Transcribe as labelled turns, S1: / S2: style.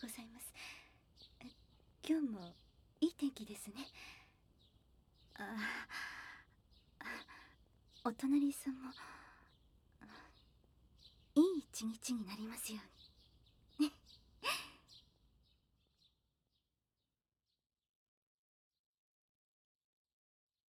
S1: ございます。今日もいい天気ですね。お隣さんもいい一日になりますように。